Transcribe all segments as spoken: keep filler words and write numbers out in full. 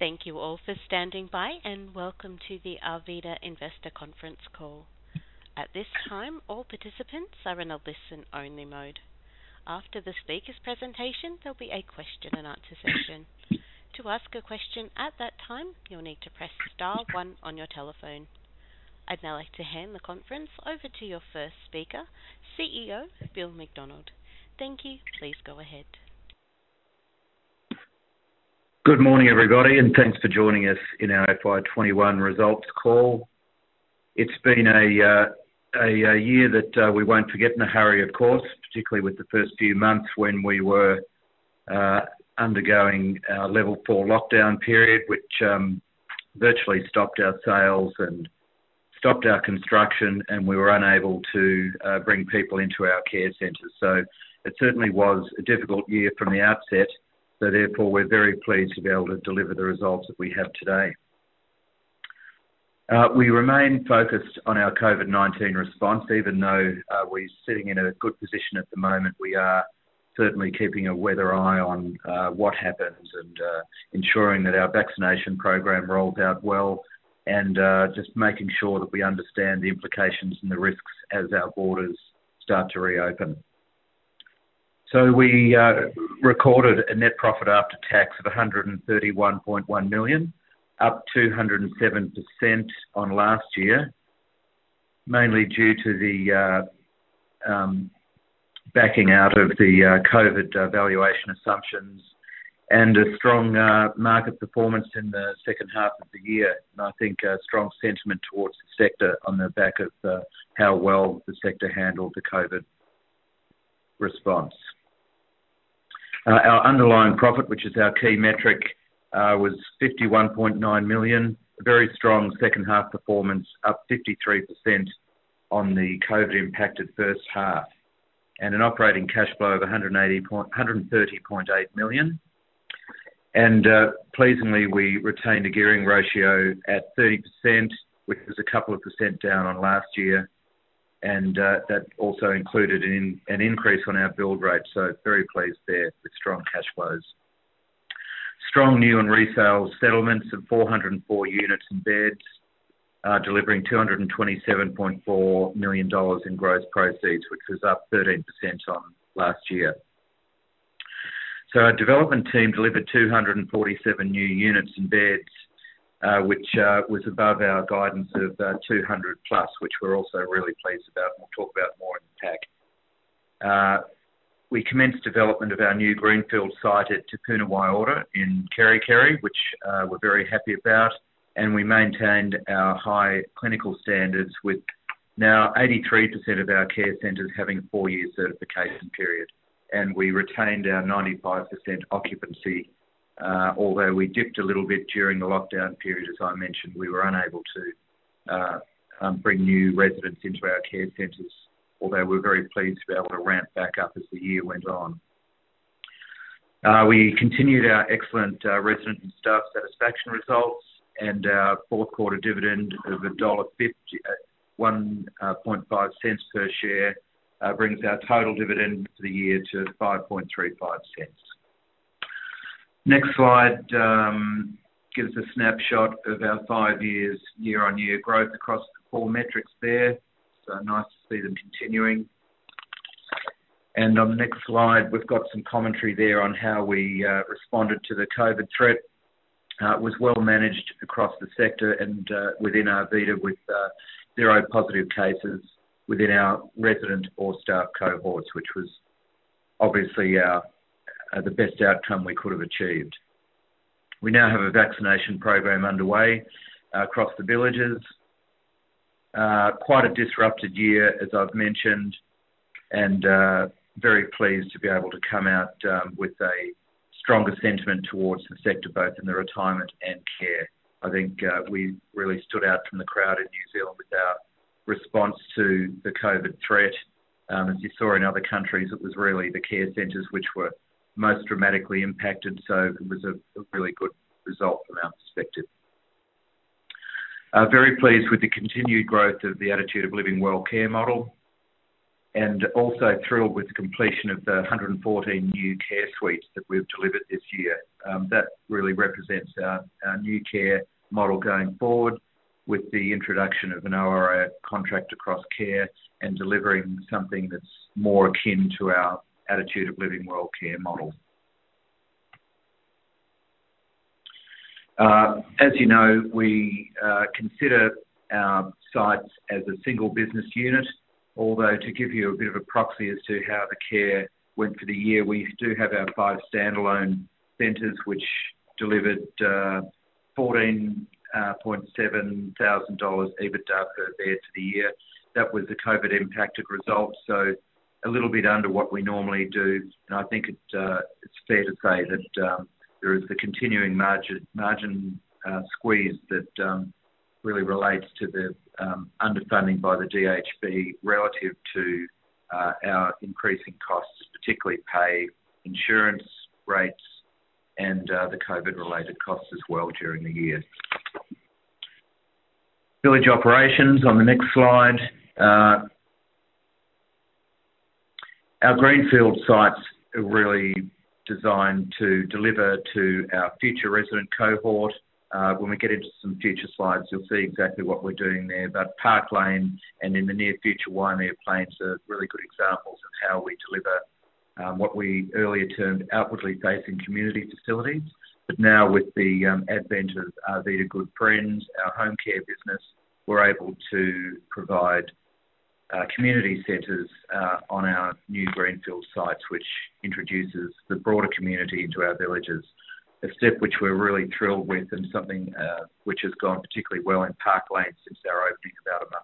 Thank you all for standing by and welcome to the Arvida Investor Conference call. At this time, all participants are in a listen-only mode. After the speaker's presentation, there'll be a question and answer session. To ask a question at that time, you'll need to press star one on your telephone. I'd now like to hand the conference over to your first speaker, C E O Bill McDonald. Thank you. Please go ahead. Good morning, everybody, and thanks for joining us in our F Y twenty-one results call. It's been a, uh, a, a year that uh, we won't forget in a hurry, of course, particularly with the first few months when we were uh, undergoing our level four lockdown period, which um, virtually stopped our sales and stopped our construction, and we were unable to uh, bring people into our care centres. So it certainly was a difficult year from the outset. So therefore, we're very pleased to be able to deliver the results that we have today. Uh, we remain focused on our COVID nineteen response, even though uh, we're sitting in a good position at the moment. We are certainly keeping a weather eye on uh, what happens and uh, ensuring that our vaccination program rolls out well, and uh, just making sure that we understand the implications and the risks as our borders start to reopen. So we uh, recorded a net profit after tax of one hundred thirty-one point one million dollars, up two hundred seven percent on last year, mainly due to the uh, um, backing out of the uh, COVID uh, valuation assumptions and a strong uh, market performance in the second half of the year. And I think a strong sentiment towards the sector on the back of uh, how well the sector handled the COVID response. Uh, our underlying profit, which is our key metric, uh, was fifty-one point nine million dollars, a very strong second half performance, up fifty-three percent on the COVID-impacted first half, and an operating cash flow of one hundred thirty point eight million dollars. And uh, pleasingly, we retained a gearing ratio at thirty percent, which was a couple of percent down on last year. And uh, that also included an, an increase on our build rate, so very pleased there with strong cash flows. Strong new and resale settlements of four hundred four units and beds, uh, delivering two hundred twenty-seven point four million dollars in gross proceeds, which was up thirteen percent on last year. So our development team delivered two hundred forty-seven new units and beds, Uh, which uh, was above our guidance of uh, two hundred plus, which we're also really pleased about, and we'll talk about more in the pack. Uh, we commenced development of our new greenfield site at Te Puna Waiora in Kerry Kerry, which uh, we're very happy about, and we maintained our high clinical standards with now eighty-three percent of our care centres having a four-year certification period, and we retained our ninety-five percent occupancy. Uh, although we dipped a little bit during the lockdown period, as I mentioned, we were unable to uh, um, bring new residents into our care centres, although we're very pleased to be able to ramp back up as the year went on. Uh, we continued our excellent uh, resident and staff satisfaction results, and our fourth quarter dividend of one dollar fifty, one point five cents per share uh, brings our total dividend for the year to five point three five cents. Next slide um, gives a snapshot of our five years year-on-year growth across the core metrics there. So nice to see them continuing. And on the next slide, we've got some commentary there on how we uh, responded to the COVID threat. Uh, it was well managed across the sector and uh, within Arvida with uh, zero positive cases within our resident or staff cohorts, which was obviously our Uh, the best outcome we could have achieved. We now have a vaccination program underway uh, across the villages. Uh, quite a disrupted year, as I've mentioned, and uh, very pleased to be able to come out um, with a stronger sentiment towards the sector, both in the retirement and care. I think uh, we really stood out from the crowd in New Zealand with our response to the COVID threat. Um, as you saw in other countries, it was really the care centres which were most dramatically impacted, so it was a, a really good result from our perspective. Uh, very pleased with the continued growth of the Attitude of Living Well care model. and also thrilled with the completion of the one hundred fourteen new care suites that we've delivered this year. Um, that really represents our, our new care model going forward, with the introduction of an O R A contract across care and delivering something that's more akin to our Attitude of Living Well care model. Uh, as you know, we uh, consider our sites as a single business unit, although to give you a bit of a proxy as to how the care went for the year, we do have our five standalone centres which delivered uh, fourteen point seven thousand dollars EBITDA per bed for the year. That was a COVID impacted result, so a little bit under what we normally do, and I think it, uh, it's fair to say that um, there is the continuing margin, margin uh, squeeze that um, really relates to the um, underfunding by the D H B relative to uh, our increasing costs, particularly pay, insurance rates, and uh, the COVID-related costs as well during the year. Village operations on the next slide. Uh, our greenfield sites are really designed to deliver to our future resident cohort. Uh, when we get into some future slides, you'll see exactly what we're doing there. But Park Lane and in the near future Waimea Plains are really good examples of how we deliver um, what we earlier termed outwardly facing community facilities. But now with the um, advent of Arvida Good Friends, our home care business, we're able to provide uh, community centres uh, on our new greenfield sites, which introduces the broader community into our villages. A step which we're really thrilled with, and something uh, which has gone particularly well in Park Lane since our opening about a month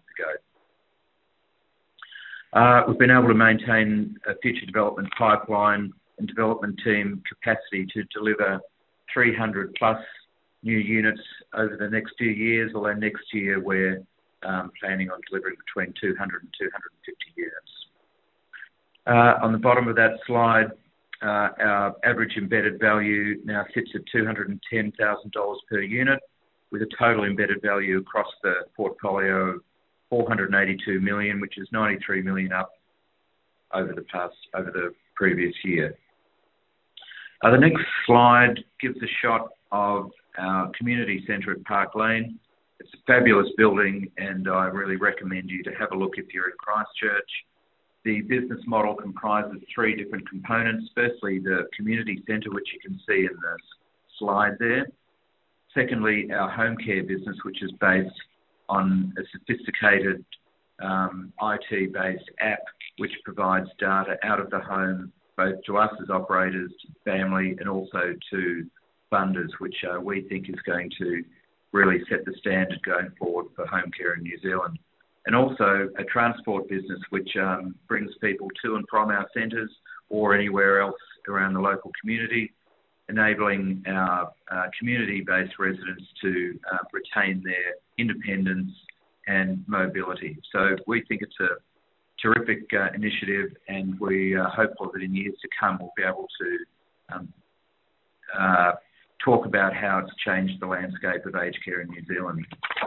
ago. Uh, we've been able to maintain a future development pipeline and development team capacity to deliver three hundred plus new units over the next few years, although next year we're um, planning on delivering between two hundred and two hundred fifty units. Uh, on the bottom of that slide, Uh, our average embedded value now sits at two hundred ten thousand dollars per unit, with a total embedded value across the portfolio of four hundred eighty-two million dollars, which is ninety-three million dollars up over the past, over the previous year. Uh, the next slide gives a shot of our community centre at Park Lane. It's a fabulous building, and I really recommend you to have a look if you're in Christchurch. The business model comprises three different components. Firstly, the community centre, which you can see in the slide there. Secondly, our home care business, which is based on a sophisticated um, I T-based app, which provides data out of the home, both to us as operators, to family, and also to funders, which uh, we think is going to really set the standard going forward for home care in New Zealand. And also a transport business which um, brings people to and from our centres or anywhere else around the local community, enabling our uh, community-based residents to uh, retain their independence and mobility. So we think it's a terrific uh, initiative, and we are hopeful that in years to come we'll be able to um, uh, talk about how it's changed the landscape of aged care in New Zealand.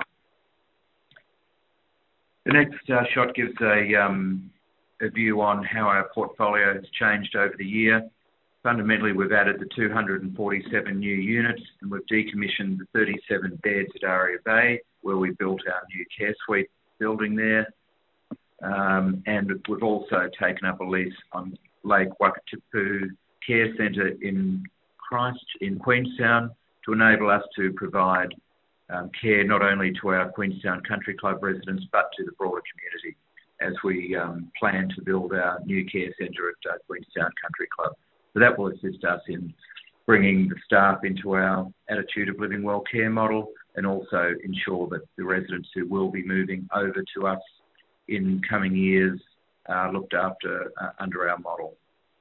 The next uh, shot gives a, um, a view on how our portfolio has changed over the year. Fundamentally, we've added the two hundred forty-seven new units, and we've decommissioned the thirty-seven beds at Aria Bay, where we built our new care suite building there. Um, and we've also taken up a lease on Lake Wakatipu Care Centre in Christ, in Queenstown, to enable us to provide Um, care not only to our Queenstown Country Club residents but to the broader community as we um, plan to build our new care centre at uh, Queenstown Country Club. So that will assist us in bringing the staff into our Attitude of Living Well care model, and also ensure that the residents who will be moving over to us in coming years are looked after uh, under our model.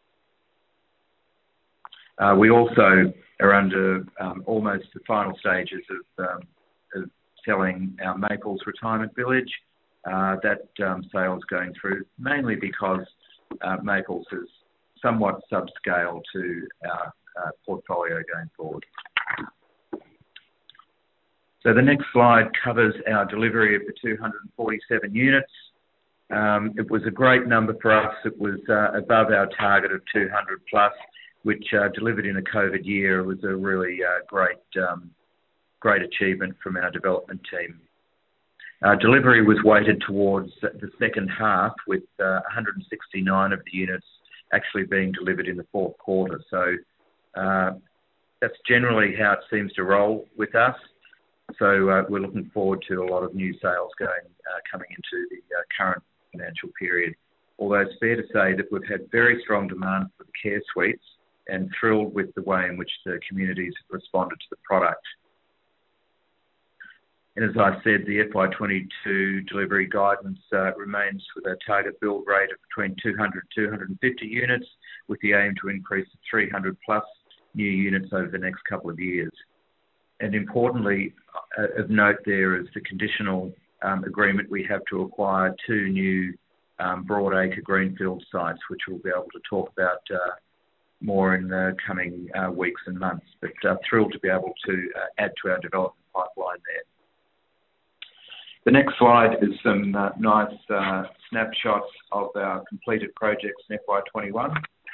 Uh, we also are under um, almost the final stages of um, of selling our Maples Retirement Village. Uh, that um, sale is going through mainly because uh, Maples is somewhat subscale to our uh, portfolio going forward. So the next slide covers our delivery of the two hundred forty-seven units. Um, it was a great number for us. It was uh, above our target of two hundred plus, which uh, delivered in a COVID year. It was a really uh, great, um, great achievement from our development team. Uh, delivery was weighted towards the second half, with uh, one hundred sixty-nine of the units actually being delivered in the fourth quarter. So uh, that's generally how it seems to roll with us. So uh, we're looking forward to a lot of new sales going uh, coming into the uh, current financial period. Although it's fair to say that we've had very strong demand for the care suites, and thrilled with the way in which the communities have responded to the product. And as I said, the F Y twenty-two delivery guidance uh, remains with a target build rate of between two hundred to two hundred fifty units, with the aim to increase to three hundred plus new units over the next couple of years. And importantly, uh, of note there is the conditional um, agreement we have to acquire two new um, broadacre greenfield sites, which we'll be able to talk about uh, more in the coming uh, weeks and months. But uh, thrilled to be able to uh, add to our development pipeline there. The next slide is some uh, nice uh, snapshots of our completed projects in F Y twenty-one.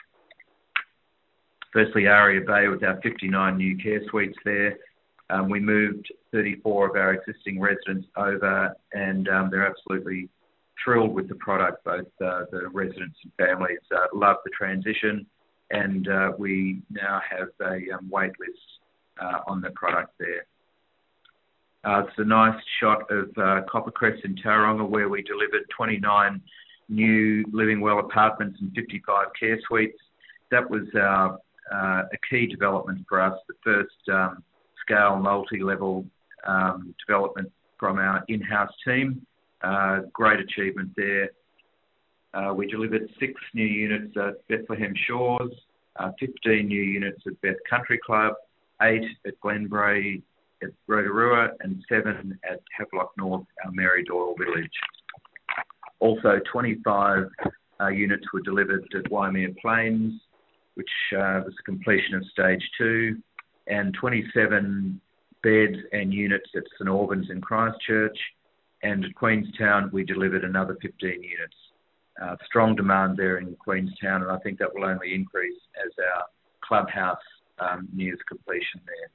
Firstly, Aria Bay with our fifty-nine new care suites there. Um, we moved thirty-four of our existing residents over, and um, they're absolutely thrilled with the product. Both uh, the residents and families uh, love the transition, and uh, we now have a um, wait list uh, on the product there. Uh, it's a nice shot of uh, Coppercrest in Tauranga, where we delivered twenty-nine new Living Well apartments and fifty-five care suites. That was our, uh, a key development for us, the first um, scale multi-level um, development from our in-house team. Uh, great achievement there. Uh, we delivered six new units at Bethlehem Shores, uh, fifteen new units at Beth Country Club, eight at Glenbrae at Rotorua, and seven at Havelock North, our Mary Doyle village. Also, twenty-five uh, units were delivered at Waimea Plains, which uh, was the completion of stage two, and twenty-seven beds and units at St Albans in Christchurch, and at Queenstown we delivered another fifteen units. Uh, strong demand there in Queenstown, and I think that will only increase as our clubhouse um, nears completion there.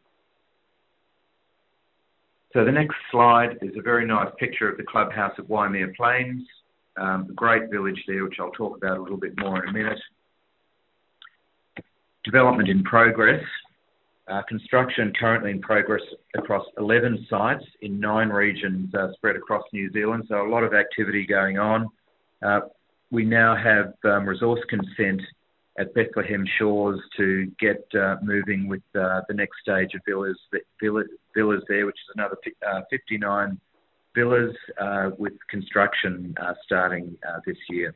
So the next slide is a very nice picture of the clubhouse at Waimea Plains, um, a great village there, which I'll talk about a little bit more in a minute. Development in progress. Uh, construction currently in progress across eleven sites in nine regions uh, spread across New Zealand, so a lot of activity going on. Uh, we now have um, resource consent at Bethlehem Shores to get uh, moving with uh, the next stage of villas, villas, villas there, which is another uh, fifty-nine villas uh, with construction uh, starting uh, this year.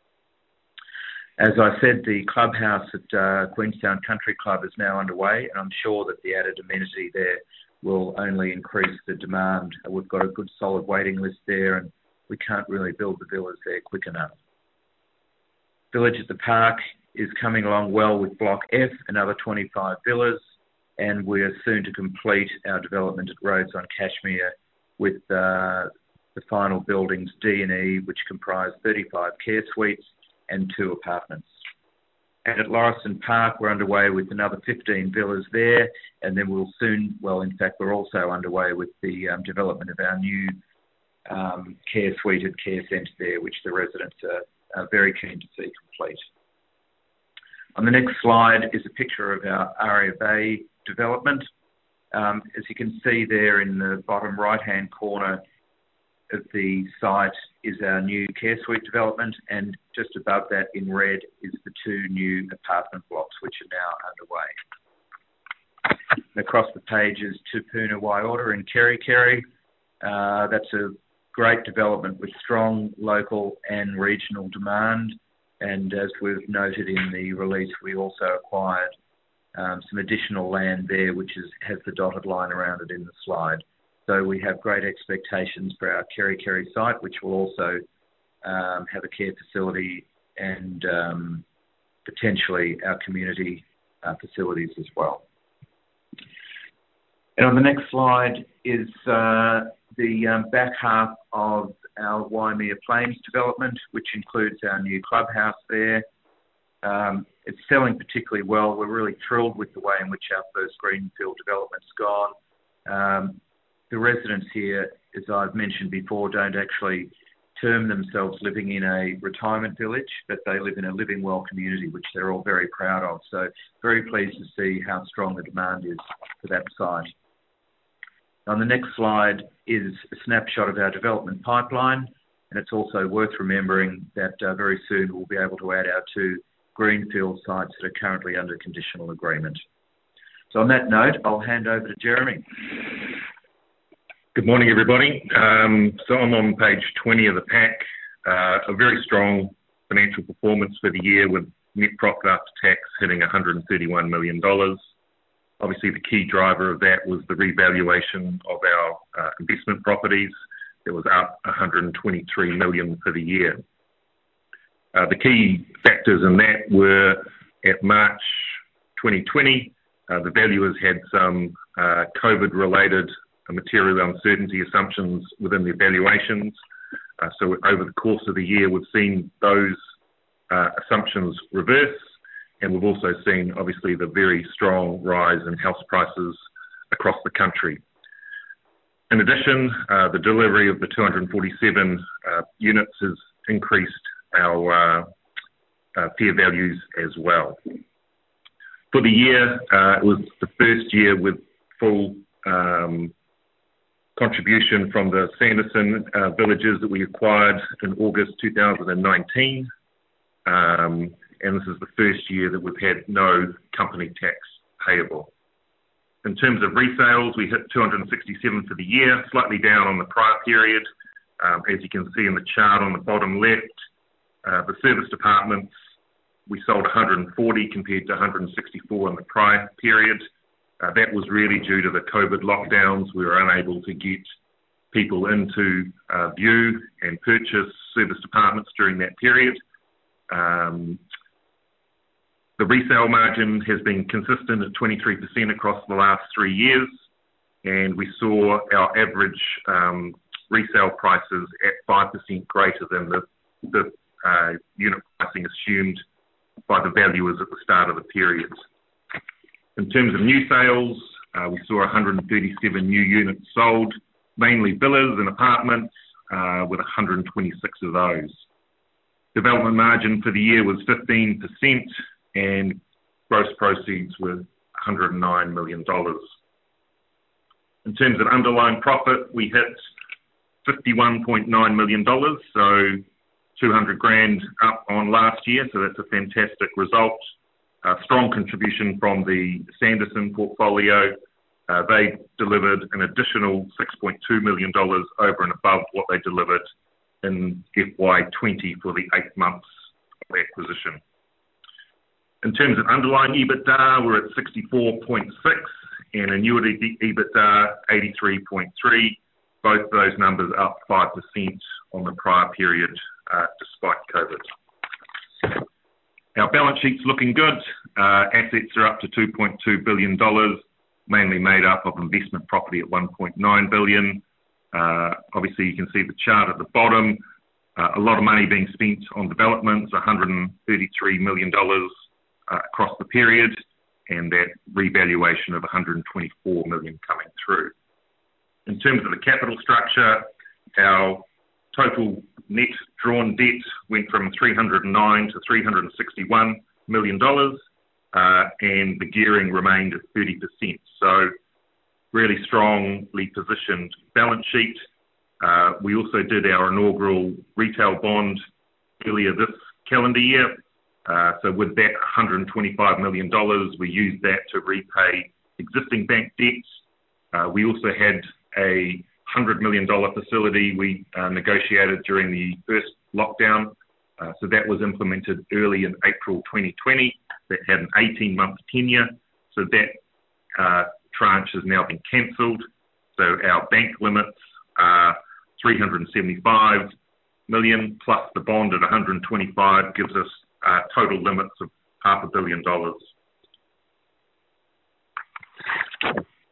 As I said, the clubhouse at uh, Queenstown Country Club is now underway, and I'm sure that the added amenity there will only increase the demand. We've got a good solid waiting list there, and we can't really build the villas there quick enough. Village at the Park is coming along well with Block F, another twenty-five villas, and we are soon to complete our development at Rhodes on Cashmere with uh, the final buildings D and E, which comprise thirty-five care suites and two apartments. And at Lauriston Park, we're underway with another fifteen villas there, and then we'll soon, well, in fact, we're also underway with the um, development of our new um, care suited care centre there, which the residents are, are very keen to see complete. On the next slide is a picture of our Aria Bay development. Um, as you can see there in the bottom right-hand corner of the site is our new care suite development, and just above that in red is the two new apartment blocks which are now underway. And across the page is Tupuna Waiora in Kerry Kerry. Uh, that's a great development with strong local and regional demand. And as we've noted in the release, we also acquired um, some additional land there, which is, has the dotted line around it in the slide. So we have great expectations for our Kerry Kerry site, which will also um, have a care facility and um, potentially our community uh, facilities as well. And on the next slide is uh, the um, back half of our Waimea Plains development, which includes our new clubhouse there. Um, it's selling particularly well. We're really thrilled with the way in which our first greenfield development's gone. Um, the residents here, as I've mentioned before, don't actually term themselves living in a retirement village, but they live in a living well community, which they're all very proud of. So very pleased to see how strong the demand is for that site. On the next slide is a snapshot of our development pipeline, and it's also worth remembering that uh, very soon we'll be able to add our two greenfield sites that are currently under conditional agreement. So on that note, I'll hand over to Jeremy. Good morning, everybody. Um, so I'm on page twenty of the pack. Uh, a very strong financial performance for the year with net profit after tax hitting one hundred thirty-one million dollars. Obviously, the key driver of that was the revaluation of our uh, investment properties. It was up one hundred twenty-three million dollars for the year. Uh, the key factors in that were at March twenty twenty, uh, the valuers had some uh, COVID-related material uncertainty assumptions within the valuations. Uh, so over the course of the year, we've seen those uh, assumptions reverse, and we've also seen, obviously, the very strong rise in house prices across the country. In addition, uh, the delivery of the two hundred forty-seven uh, units has increased our uh, uh, fair values as well. For the year, uh, it was the first year with full um, contribution from the Sanderson uh, villages that we acquired in August two thousand nineteen. Um, and this is the first year that we've had no company tax payable. In terms of resales, we hit two hundred sixty-seven for the year, slightly down on the prior period. Um, as you can see in the chart on the bottom left, uh, the service departments, we sold one hundred forty compared to one hundred sixty-four in the prior period. Uh, that was really due to the COVID lockdowns. We were unable to get people into uh, view and purchase service departments during that period. Um, the resale margin has been consistent at twenty-three percent across the last three years, and we saw our average um, resale prices at five percent greater than the, the uh, unit pricing assumed by the valuers at the start of the period. In terms of new sales, uh, we saw one hundred thirty-seven new units sold, mainly villas and apartments, uh, with one hundred twenty-six of those. Development margin for the year was fifteen percent, and gross proceeds were one hundred nine million dollars. In terms of underlying profit, we hit fifty-one point nine million dollars, so two hundred grand up on last year, so that's a fantastic result. Uh, strong contribution from the Sanderson portfolio. Uh, they delivered an additional six point two million dollars over and above what they delivered in F Y twenty for the eight months of acquisition. In terms of underlying EBITDA, we're at sixty-four point six and annuity EBITDA eighty-three point three. Both those numbers up five percent on the prior period, uh, despite COVID. Our balance sheet's looking good. Uh, assets are up to two point two billion dollars, mainly made up of investment property at one point nine billion dollars. Uh, obviously, you can see the chart at the bottom. Uh, a lot of money being spent on developments, one hundred thirty-three million dollars uh, across the period, and that revaluation of one hundred twenty-four million dollars coming through. In terms of the capital structure, our total net drawn debt went from three hundred nine to three hundred sixty-one million dollars, uh, and the gearing remained at thirty percent. So really strongly positioned balance sheet. Uh, we also did our inaugural retail bond earlier this calendar year. Uh, so with that one hundred twenty-five million dollars, we used that to repay existing bank debts. Uh, we also had a one hundred million dollars facility we uh, negotiated during the first lockdown. Uh, so that was implemented early in April twenty twenty. That had an eighteen month tenure. So that uh, tranche has now been cancelled. So our bank limits are three hundred seventy-five million dollars plus the bond at one hundred twenty-five gives us uh, total limits of half a billion dollars.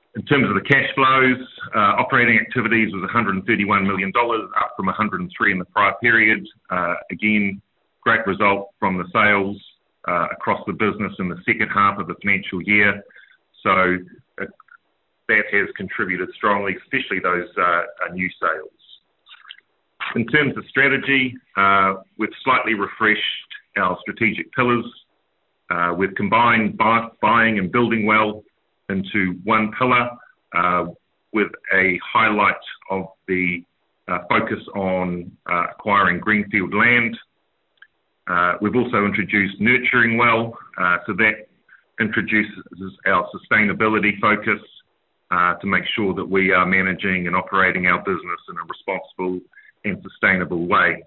In terms of the cash flows, uh, operating activities was one hundred thirty-one million dollars, up from one hundred three in the prior period. Uh, again, great result from the sales uh, across the business in the second half of the financial year. So uh, that has contributed strongly, especially those uh, uh, new sales. In terms of strategy, uh, we've slightly refreshed our strategic pillars. Uh, we've combined buy, buying and building well into one pillar uh, with a highlight of the uh, focus on uh, acquiring greenfield land. Uh, we've also introduced nurturing well, uh, so that introduces our sustainability focus uh, to make sure that we are managing and operating our business in a responsible and sustainable way.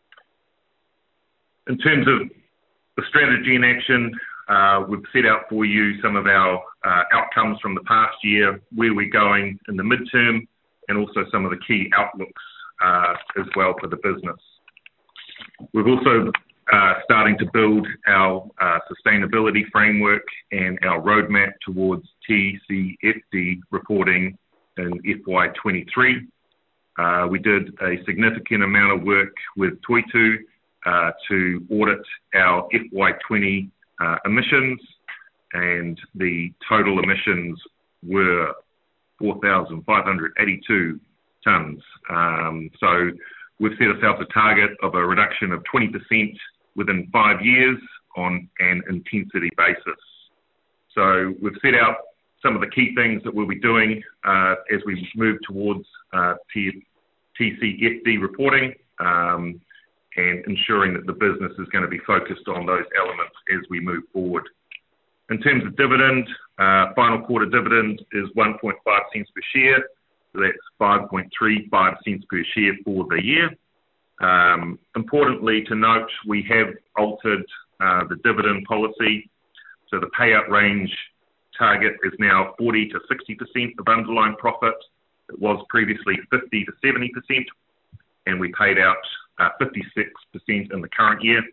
In terms of the strategy in action, uh, we've set out for you some of our uh, outcomes from the past year, where we're going in the midterm, and also some of the key outlooks uh, as well for the business. We've also uh, starting to build our uh, sustainability framework and our roadmap towards T C F D reporting in F Y twenty-three. Uh, we did a significant amount of work with Toitū uh, to audit our F Y twenty uh, emissions, and the total emissions were four thousand five hundred eighty-two tonnes. Um, so we've set ourselves a target of a reduction of twenty percent within five years on an intensity basis. So we've set out some of the key things that we'll be doing uh, as we move towards uh, T C F D reporting, um, and ensuring that the business is going to be focused on those elements as we move forward. In terms of dividend, uh, final quarter dividend is one point five cents per share. So that's five point three five cents per share for the year. Um, importantly to note, we have altered uh, the dividend policy. So the payout range target is now forty to sixty percent of underlying profit. It was previously fifty to seventy percent, and we paid out uh, fifty-six percent in the current year.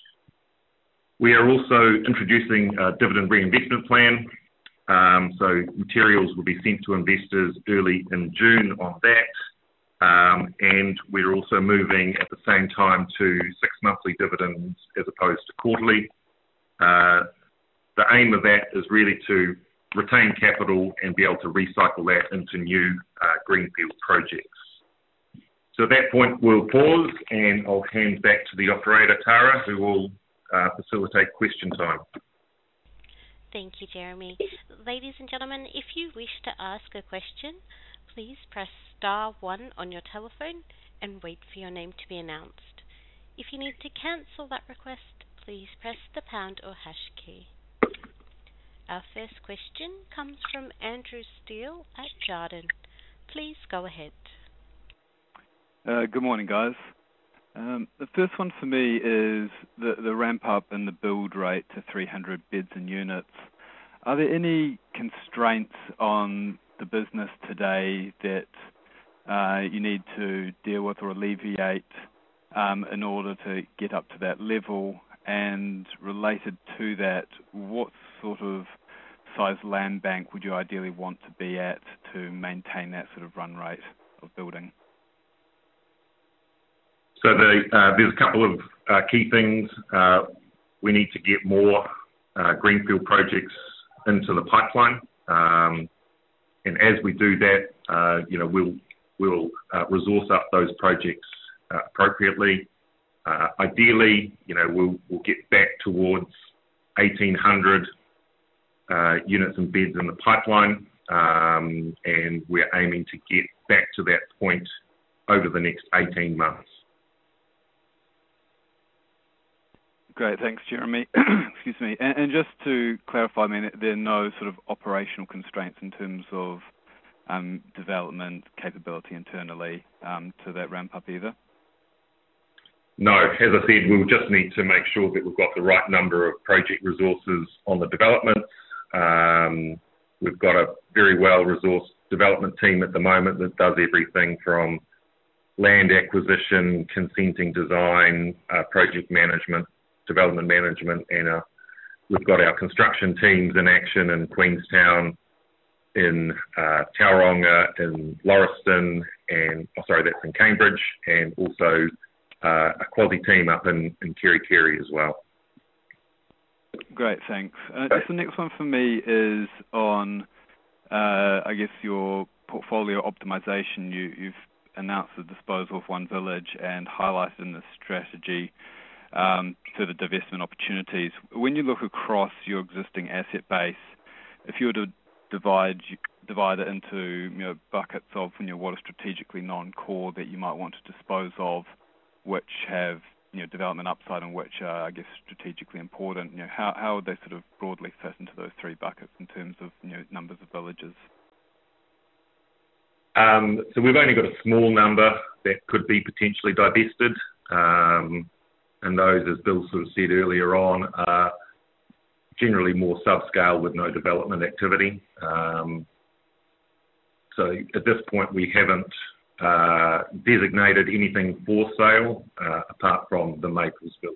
We are also introducing a dividend reinvestment plan. Um, so materials will be sent to investors early in June on that. Um, and we're also moving at the same time to six monthly dividends as opposed to quarterly. Uh, the aim of that is really to retain capital and be able to recycle that into new uh, greenfield projects. So at that point, we'll pause, and I'll hand back to the operator, Tara, who will uh, facilitate question time. Thank you, Jeremy. Ladies and gentlemen, if you wish to ask a question, please press star one on your telephone and wait for your name to be announced. If you need to cancel that request, please press the pound or hash key. Our first question comes from Andrew Steele at Jarden. Please go ahead. Uh, good morning, guys. Um, the first one for me is the, the ramp up in the build rate to three hundred beds and units. Are there any constraints on the business today that uh, you need to deal with or alleviate um, in order to get up to that level? And related to that, what sort of size land bank would you ideally want to be at to maintain that sort of run rate of building? So the, uh, there's a couple of uh, key things. Uh, we need to get more uh, greenfield projects into the pipeline, um, and as we do that, uh, you know, we'll we'll uh, resource up those projects uh, appropriately. Uh, ideally, you know, we'll we'll get back towards eighteen hundred uh, units and beds in the pipeline, um, and we're aiming to get back to that point over the next eighteen months. Great, thanks, Jeremy. Excuse me. And, and just to clarify, I mean, there are no sort of operational constraints in terms of um, development capability internally um, to that ramp up either? No, as I said, we'll just need to make sure that we've got the right number of project resources on the development. Um, we've got a very well-resourced development team at the moment that does everything from land acquisition, consenting design, uh, project management, development management, and uh, we've got our construction teams in action in Queenstown, in uh, Tauranga, in Lauriston, and oh, sorry, that's in Cambridge, and also uh, a quality team up in, in Kerikeri as well. Great, thanks. Uh, just the next one for me is on, uh, I guess, your portfolio optimization. You, you've announced the disposal of One Village and highlighted in the strategy um, to the divestment opportunities. When you look across your existing asset base, if you were to divide divide it into you know buckets of you know what are strategically non-core that you might want to dispose of, which have you know development upside and which are I guess strategically important, you know how how would they sort of broadly fit into those three buckets in terms of you know numbers of villages? Um, so we've only got a small number that could be potentially divested, um, and those, as Bill sort of said earlier on, are generally more subscale with no development activity. Um, so at this point, we haven't uh, designated anything for sale uh, apart from the Maples Village.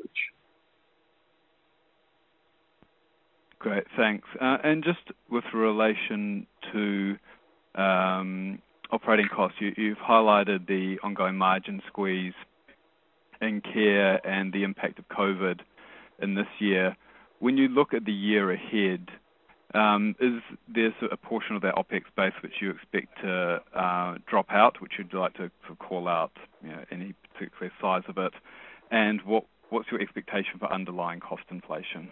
Great, thanks. Uh, and just with relation to um, operating costs, you, you've highlighted the ongoing margin squeeze in care and the impact of COVID in this year. When you look at the year ahead, um, is there a portion of that OPEX base which you expect to uh, drop out, which you'd like to sort of call out, you know, any particular size of it? And what, what's your expectation for underlying cost inflation?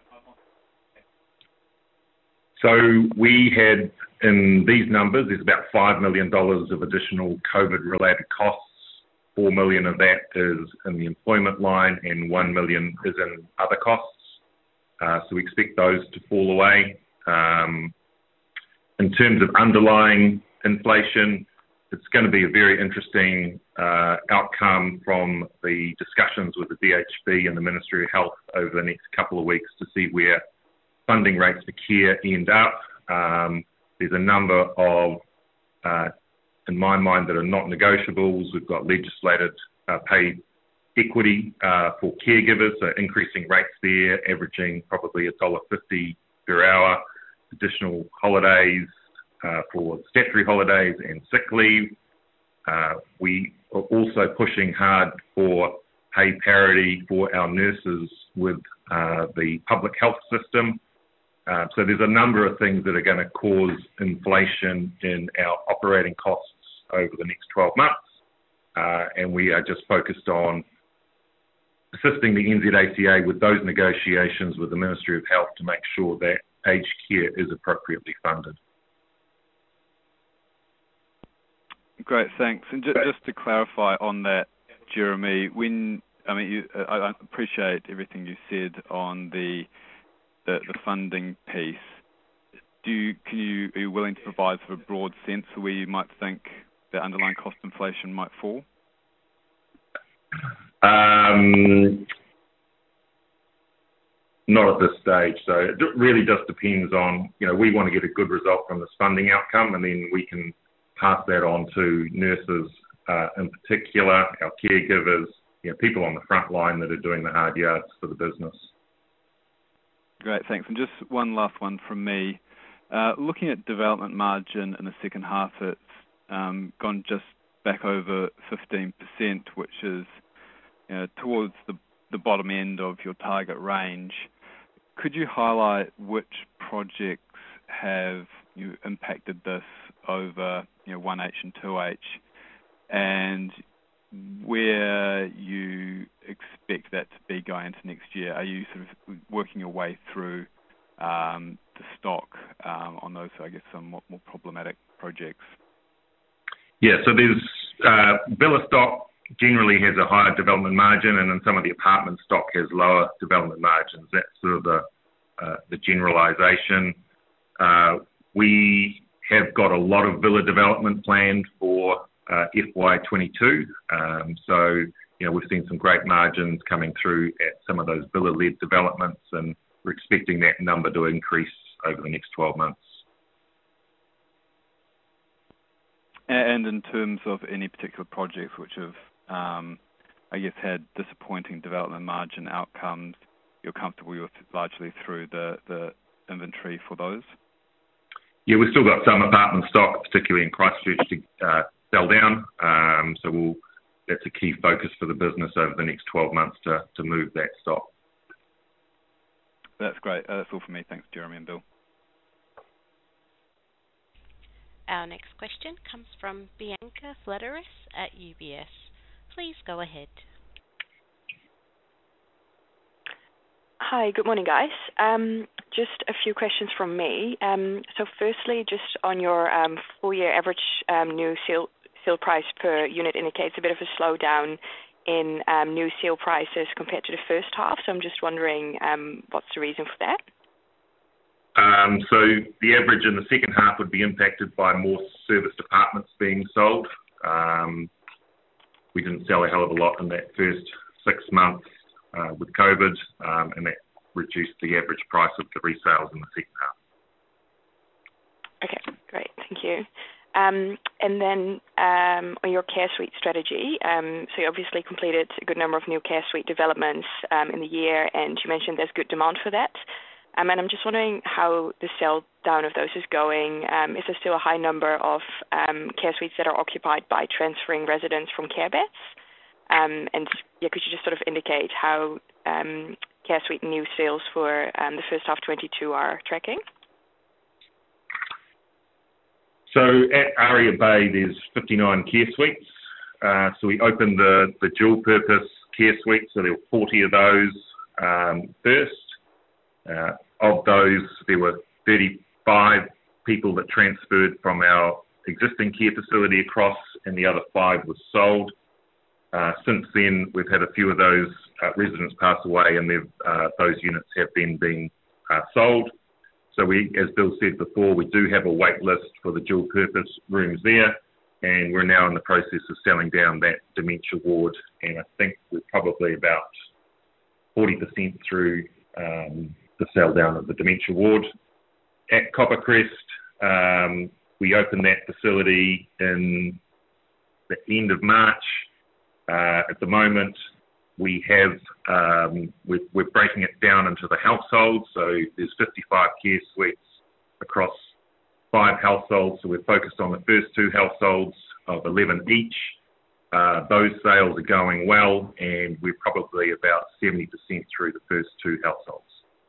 So we had, in these numbers, there's about five million dollars of additional COVID-related costs. four million dollars of that is in the employment line and one million dollars is in other costs. Uh, so we expect those to fall away. Um, in terms of underlying inflation, it's going to be a very interesting uh, outcome from the discussions with the D H B and the Ministry of Health over the next couple of weeks to see where funding rates for care end up. Um, there's a number of, uh, in my mind, that are not negotiables. We've got legislated uh, pay equity uh, for caregivers, so increasing rates there, averaging probably one dollar fifty per hour, additional holidays uh, for statutory holidays and sick leave. Uh, we are also pushing hard for pay parity for our nurses with uh, the public health system. Uh, so there's a number of things that are going to cause inflation in our operating costs over the next twelve months. Uh, and we are just focused on assisting the N Z A C A with those negotiations with the Ministry of Health to make sure that aged care is appropriately funded. Great, thanks. And just, just to clarify on that, Jeremy, when I mean, you, I appreciate everything you said on the The, the funding piece. Do you, can you, are you willing to provide sort of a broad sense of where you might think the underlying cost inflation might fall? Um, not at this stage. So it really just depends on, you know, we want to get a good result from this funding outcome, and then we can pass that on to nurses uh, in particular, our caregivers, you know, people on the front line that are doing the hard yards for the business. Great, thanks. And just one last one from me. Uh, looking at development margin in the second half, it's um, gone just back over fifteen percent, which is you know, towards the, the bottom end of your target range. Could you highlight which projects have you impacted this over you know, one H and two H, and where you expect that to be going into next year? Are you sort of working your way through um, the stock um, on those, I guess, some more, more problematic projects? Yeah, so there's uh, villa stock generally has a higher development margin, and then some of the apartment stock has lower development margins. That's sort of the uh, the generalisation. Uh, we have got a lot of villa development planned for Uh, F Y twenty-two. Um, so, you know, we've seen some great margins coming through at some of those villa-led developments, and we're expecting that number to increase over the next twelve months. And in terms of any particular projects which have, um, I guess, had disappointing development margin outcomes, you're comfortable with largely through the, the inventory for those? Yeah, we've still got some apartment stock, particularly in Christchurch, to uh, sell down. Um, so we'll, that's a key focus for the business over the next twelve months to, to move that stock. That's great. Uh, that's all for me. Thanks, Jeremy and Bill. Our next question comes from Bianca Flederis at U B S. Please go ahead. Hi, good morning, guys. Um, just a few questions from me. Um, so firstly, just on your um, full-year average um, new sale, sale price per unit indicates a bit of a slowdown in um, new sale prices compared to the first half. So I'm just wondering um, what's the reason for that? Um, so the average in the second half would be impacted by more serviced apartments being sold. Um, we didn't sell a hell of a lot in that first six months uh, with COVID, um, and that reduced the average price of the resales in the second half. Okay, great. Thank you. Um, and then um, on your care suite strategy, um, so you obviously completed a good number of new care suite developments um, in the year, and you mentioned there's good demand for that. Um, and I'm just wondering how the sell down of those is going. Um, is there still a high number of um, care suites that are occupied by transferring residents from care beds? Um, and yeah, could you just sort of indicate how um, care suite new sales for um, the first half twenty-two are tracking? So at Aria Bay, there's fifty-nine care suites. Uh, so we opened the, the dual purpose care suites, so there were forty of those um, first. Uh, of those, there were thirty-five people that transferred from our existing care facility across, and the other five were sold. Uh, since then, we've had a few of those uh, residents pass away, and uh, those units have then been uh, sold. So we, as Bill said before, we do have a wait list for the dual purpose rooms there, and we're now in the process of selling down that dementia ward, and I think we're probably about forty percent through um, the sell down of the dementia ward. At Coppercrest, um, we opened that facility in the end of March. Uh, at the moment, we have, um, we're, we're breaking it down into the households, so there's fifty-five care suites across five households, so we're focused on the first two households of eleven each. Uh, those sales are going well, and we're probably about seventy percent through the first two households.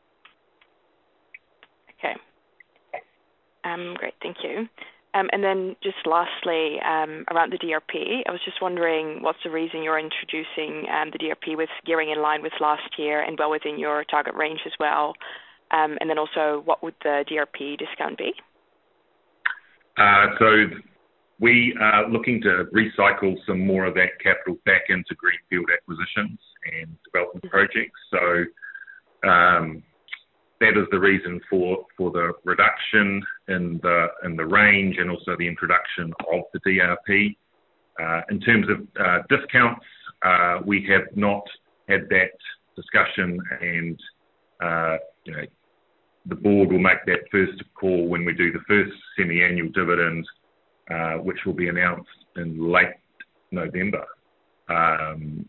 Okay. Um, great, thank you. Um, and then just lastly, um, around the D R P, I was just wondering what's the reason you're introducing um, the D R P with gearing in line with last year and well within your target range as well? Um, and then also, what would the D R P discount be? Uh, so we are looking to recycle some more of that capital back into greenfield acquisitions and development projects. So um, that is the reason for, for the reduction in the in the range, and also the introduction of the D R P. Uh, in terms of uh, discounts, uh, we have not had that discussion, and uh, you know, the board will make that first call when we do the first semi-annual dividend, uh, which will be announced in late November. Um,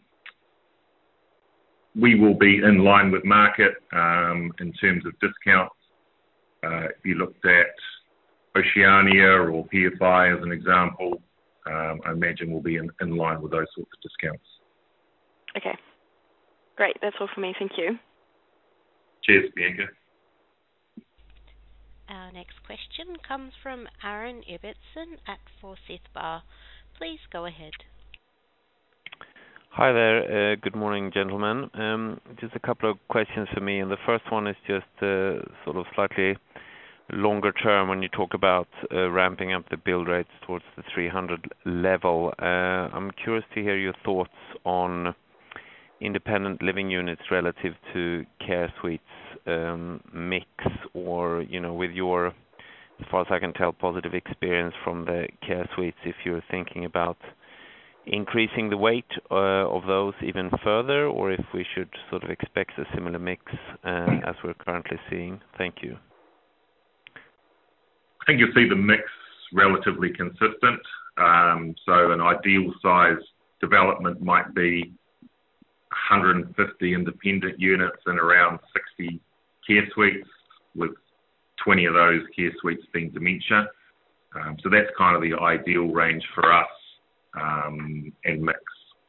we will be in line with market um, in terms of discounts. Uh, if you looked at Oceania or P F I as an example, um, I imagine we'll be in, in line with those sorts of discounts. Okay, great. That's all for me. Thank you. Cheers, Bianca. Our next question comes from Aaron Ibbotson at Forsyth Bar. Please go ahead. Hi there. Uh, good morning, gentlemen. Um, just a couple of questions for me, and the first one is just uh, sort of slightly longer term when you talk about uh, ramping up the build rates towards the three hundred level. Uh, I'm curious to hear your thoughts on independent living units relative to care suites um, mix, or, you know, with your, as far as I can tell, positive experience from the care suites, if you're thinking about increasing the weight uh, of those even further, or if we should sort of expect a similar mix uh, as we're currently seeing. Thank you. I think you'll see the mix relatively consistent. Um, so an ideal size development might be one hundred fifty independent units and around sixty care suites, with twenty of those care suites being dementia. Um, so that's kind of the ideal range for us um, and mix.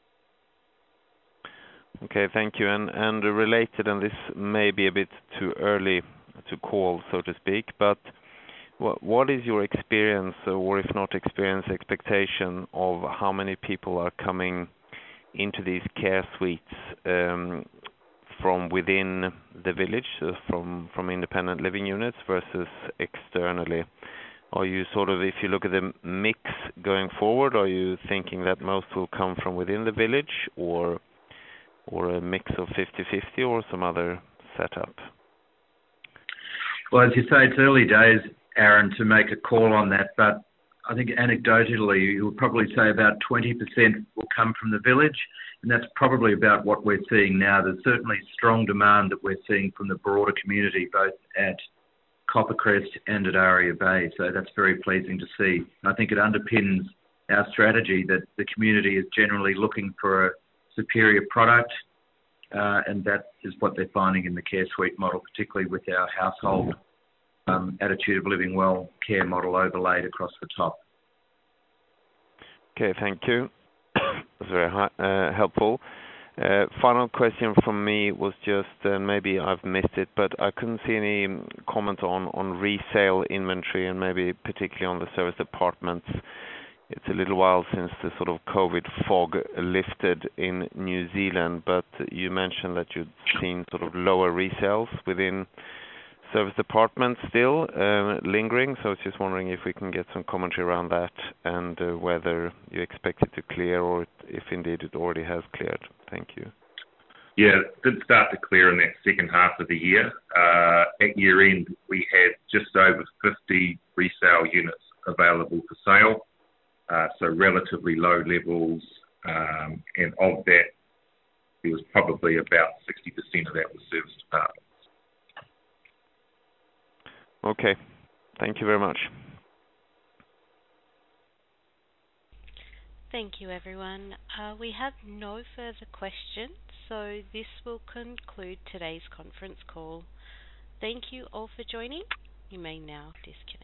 Okay, thank you. And, and related, and this may be a bit too early to call, so to speak, but what, what is your experience, or if not experience, expectation of how many people are coming into these care suites um, from within the village, uh, from, from independent living units versus externally? Are you sort of, if you look at the mix going forward, are you thinking that most will come from within the village, or or a mix of fifty-fifty, or some other setup? Well, as you say, it's early days, Aaron, to make a call on that, but I think anecdotally you would probably say about twenty percent will come from the village, and that's probably about what we're seeing now. There's certainly strong demand that we're seeing from the broader community, both at Coppercrest and at Aria Bay, so that's very pleasing to see. I think it underpins our strategy that the community is generally looking for a superior product, uh, and that is what they're finding in the care suite model, particularly with our household um, attitude of living well care model overlaid across the top. Okay, thank you. That's very uh, helpful. Uh, final question from me was just, and uh, maybe I've missed it, but I couldn't see any comment on, on resale inventory, and maybe particularly on the service apartments. It's a little while since the sort of COVID fog lifted in New Zealand, but you mentioned that you'd seen sort of lower resales within service apartments still uh, lingering. So I was just wondering if we can get some commentary around that, and uh, whether you expect it to clear, or if indeed it already has cleared. Thank you. Yeah, it did start to clear in that second half of the year. Uh, at year end, we had just over fifty resale units available for sale. Uh, so relatively low levels, um, and of that, there was probably about sixty percent of that was serviced apartments. Okay, thank you very much. Thank you, everyone. Uh, we have no further questions, so this will conclude today's conference call. Thank you all for joining. You may now disconnect.